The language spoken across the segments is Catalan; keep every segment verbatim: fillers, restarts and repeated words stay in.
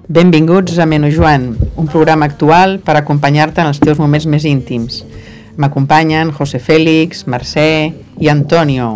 Benvinguts a Menú Joan, un programa actual per acompanyar-te en els teus moments més íntims. M'acompanyen José Félix, Mercè i Antonio.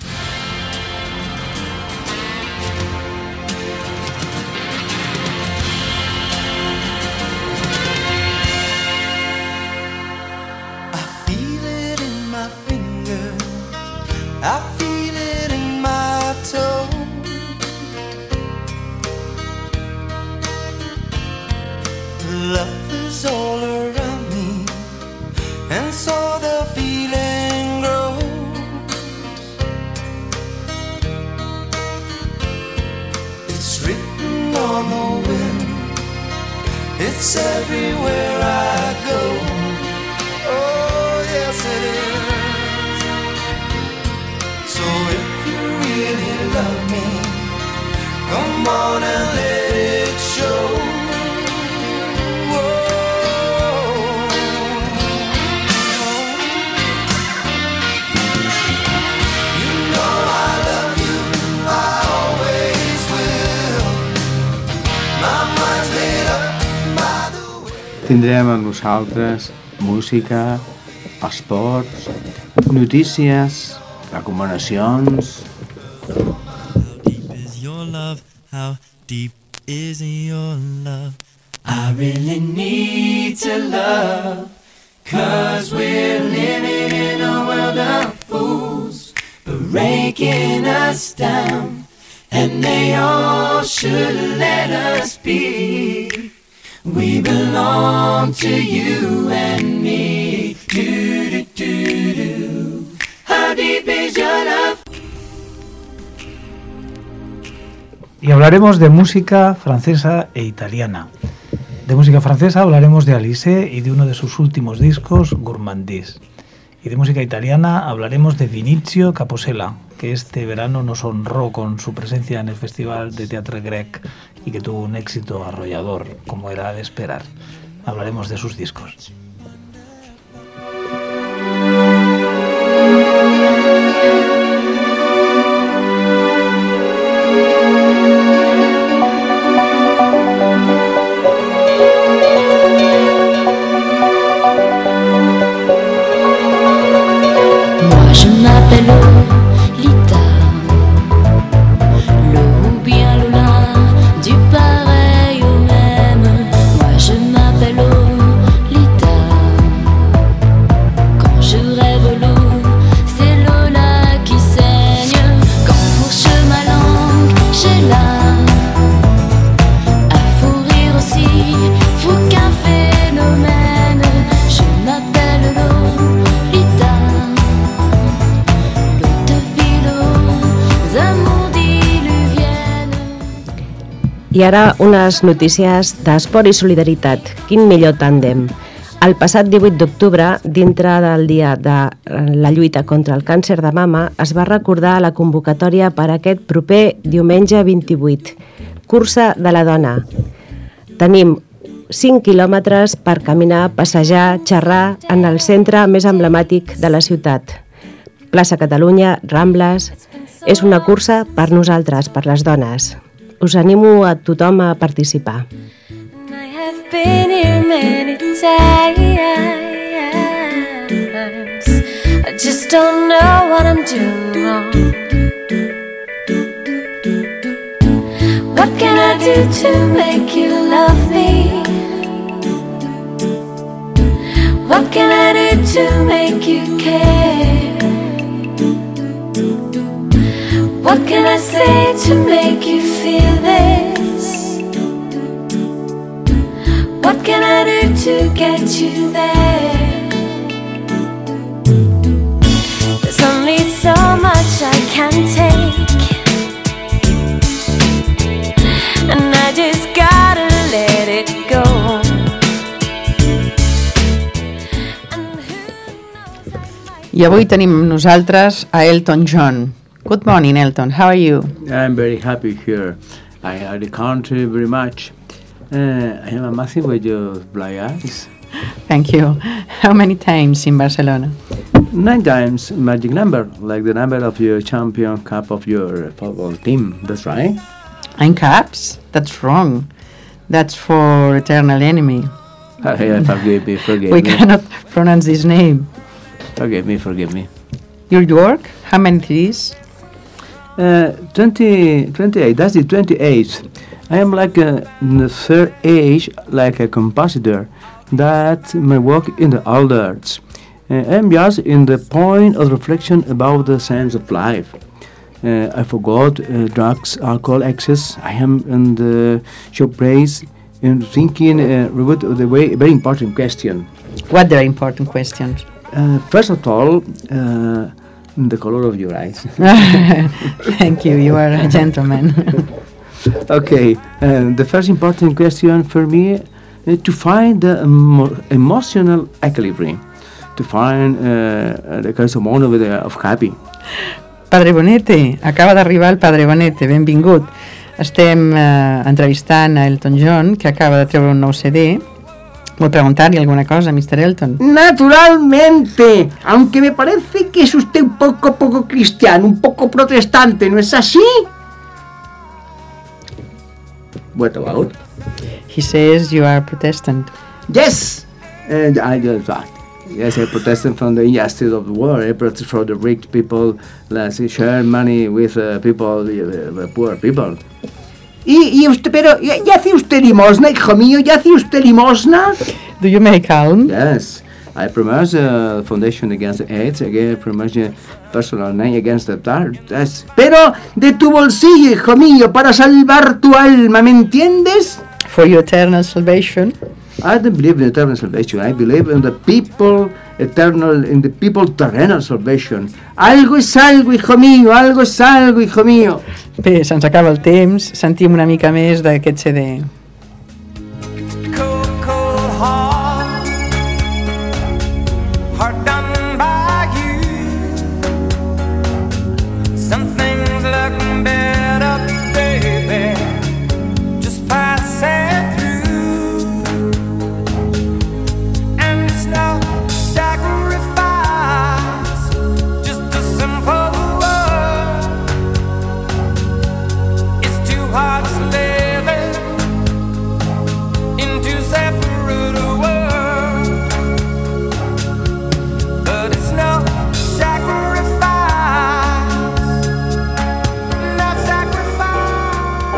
Tindrem amb nosaltres música, esports, notícies, recomanacions. How deep is your love? How deep is your love? I really need to love, 'cause we're living in a world of fools, breaking us down, and they all should let us be. We belong to you and me. Do, do, do, do. How deep is your love? Y hablaremos de música francesa e italiana. De música francesa hablaremos de Alizée y de uno de sus últimos discos, Gourmandise. Y de música italiana hablaremos de Vinicio Capossela, que este verano nos honró con su presencia en el Festival de Teatre Grec y que tuvo un éxito arrollador, como era de esperar. Hablaremos de sus discos. I ara unes notícies d'esport i solidaritat. Quin millor tàndem. El passat divuit d'octubre, dintre del dia de la lluita contra el càncer de mama, es va recordar la convocatòria per aquest proper diumenge vint-i-vuit. Cursa de la dona. Tenim cinc quilòmetres per caminar, passejar, xerrar en el centre més emblemàtic de la ciutat. Plaça Catalunya, Rambles. És una cursa per nosaltres, per les dones. Us animo a tothom a participar. I have been here many times. I just don't know what I'm doing wrong. What can I do to make you love me? What can I do to make you care? What can I say to make you feel this? What can I do to get you there? There's only so much I can take, and I just gotta let it go. I avui tenim amb nosaltres a Elton John. Good morning, Elton. How are you? I'm very happy here. I like the country very much. Uh, I am amazing with your black eyes. Thank you. How many times in Barcelona? Nine times, magic number, like the number of your champion cup of your football team. That's right. Nine caps? That's wrong. That's for Eternal Enemy. Uh, yeah, forgive me, forgive We me. cannot pronounce this name. Forgive me, forgive me. Your work, how many it is? Uh, twenty, twenty-eight, that's the twenty-eighth. I am like uh, in the third age, like a compositor, that my work in the alders. Uh, I am just in the point of reflection about the sense of life. Uh, I forgot uh, drugs, alcohol, excess. I am in the shop place in thinking uh, about the way, very important question. What are important questions? Uh, first of all, uh, the color of your eyes. Thank you, you are a gentleman. Okay, uh, the first important question for me uh, to find the emo- emotional equilibrium, to find uh, the correspondent of, the, of happy. Padre Bonete, acaba d'arribar el Padre Bonete, benvingut. Estem eh, entrevistant a Elton John, que acaba de treure un nou C D. Vol preguntar-li alguna cosa, mister Elton? Naturalmente, aunque me parece que es usted un poco poco cristiano, un poco protestante, ¿no es así? What about? He says you are Protestant. Yes. And I just thought, yes, I protested from the injustice of the world. I protest for the rich people, let's share money with uh, people, the, the poor people. Y, y usted, pero, ¿ya, ya hace usted limosna, hijo mío? ¿Ya hace usted limosna? Do you make alms? Yes, I promote the Foundation Against AIDS, again, promote the personal name against the dark. That's Pero de tu bolsillo, hijo mío, para salvar tu alma, ¿me entiendes? For your eternal salvation. I don't believe in eternal salvation. I believe in the people eternal, in the people terrenal salvation. Algo es algo, hijo mío, algo es algo, hijo mío. Bé, se'ns acaba el temps, sentim una mica més d'aquest C D. Cold, cold heart, heart done by you. Some things look better, baby, just pass it through. And it's no sacrifice, just a simple word. It's two hearts living in two separate worlds, but it's no sacrifice, no sacrifice.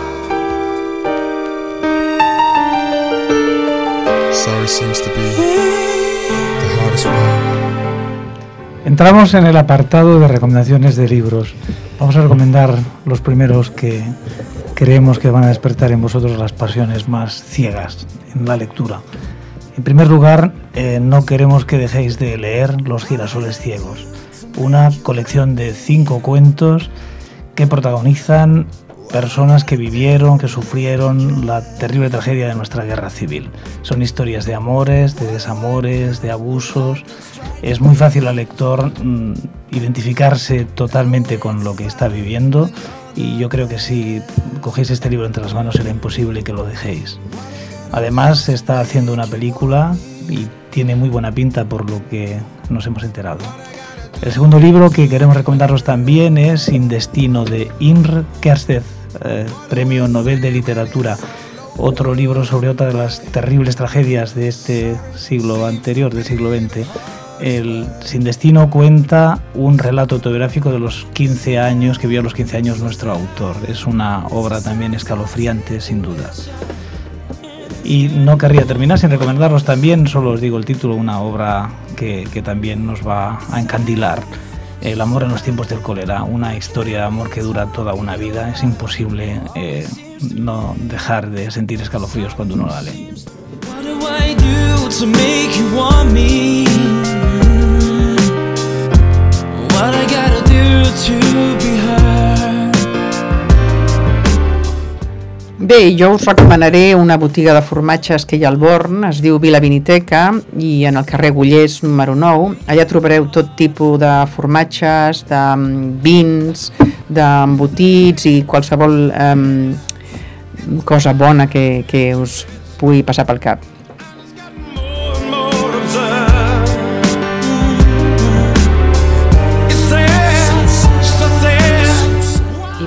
Sorry seems to be the hardest word. Entramos en el apartado de recomendaciones de libros. Vamos a recomendar los primeros que creemos que van a despertar en vosotros las pasiones más ciegas en la lectura. En primer lugar, eh, no queremos que dejéis de leer Los girasoles ciegos, una colección de cinco cuentos que protagonizan personas que vivieron, que sufrieron la terrible tragedia de nuestra guerra civil. Son historias de amores, de desamores, de abusos. Es muy fácil al lector mmm, identificarse totalmente con lo que está viviendo, y yo creo que si cogéis este libro entre las manos será imposible que lo dejéis. Además, se está haciendo una película y tiene muy buena pinta por lo que nos hemos enterado. El segundo libro que queremos recomendaros también es Sin destino, de Imre Kertész, eh, Premio Nobel de Literatura. Otro libro sobre otra de las terribles tragedias de este siglo anterior, del siglo veinte. El Sin destino cuenta un relato autobiográfico de los quince años que vivió a los quince años nuestro autor. Es una obra también escalofriante, sin duda. Y no querría terminar sin recomendaros también, solo os digo el título, una obra que, que también nos va a encandilar. El amor en los tiempos del cólera, una historia de amor que dura toda una vida. Es imposible eh, no dejar de sentir escalofríos cuando uno la lee. What do I do to make you want me? What I gotta do to be heard? Bé, jo us recomanaré una botiga de formatges que hi ha al Born, es diu Vila Viniteca, i en el carrer Gullers número nou. Allà trobareu tot tipus de formatges, de vins, d'embotits i qualsevol um, cosa bona que, que us pugui passar pel cap.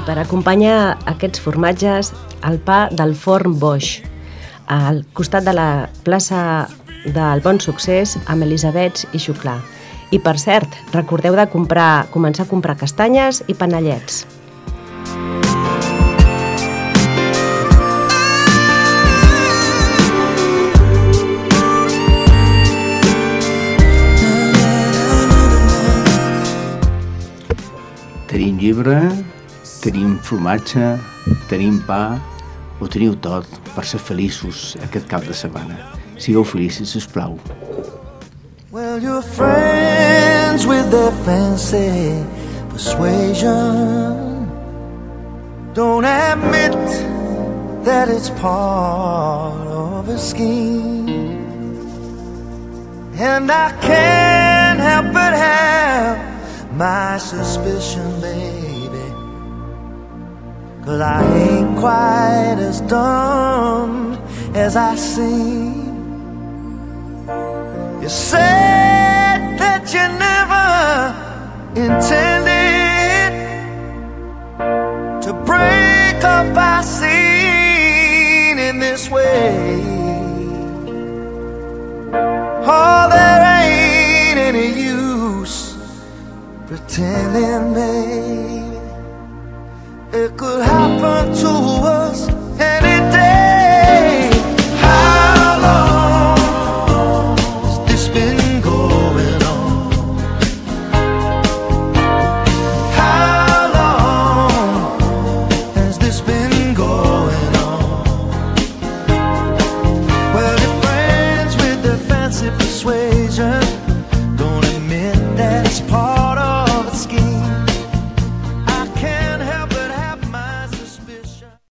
per acompanyar aquests formatges, el pa del forn Boix, al costat de la plaça del Bon Succés, amb Elisabets i Xuclà. I, per cert, recordeu de comprar, començar a comprar castanyes i panellets. Tenim llibre, tenim formatge, tenim pa, ho teniu tot per ser feliços aquest cap de setmana. Sigueu feliços, sisplau. Well, you're friends with their fancy persuasion. Don't admit that it's part of a scheme. And I can't help but have my suspicion, baby, 'cause I ain't quite as dumb as I seem. You said that you never intended to break up our scene in this way. Oh, there ain't any use pretending